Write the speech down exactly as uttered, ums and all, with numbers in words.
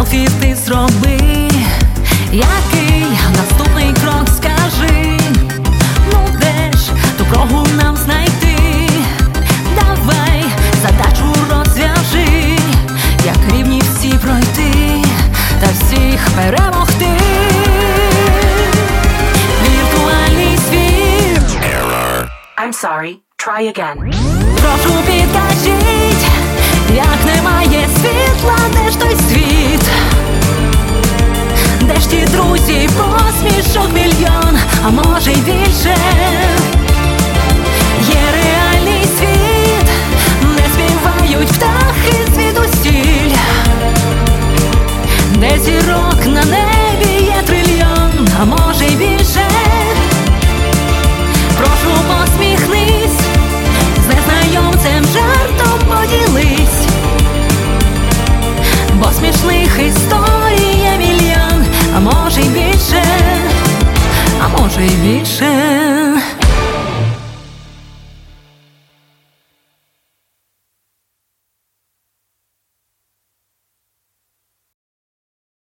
кроків ти зроби. Який наступний крок, скажи? Ну де ж ту прогу нам знайти? Давай задачу розв'яжи, як рівні всі пройти та всіх перемогти. Віртуальний світ. Error. I'm sorry. Try again. Прошу, підкажіть, як немає світла, де ж той світ? Де ж ті друзі, посмішок мільйон, а може й більше?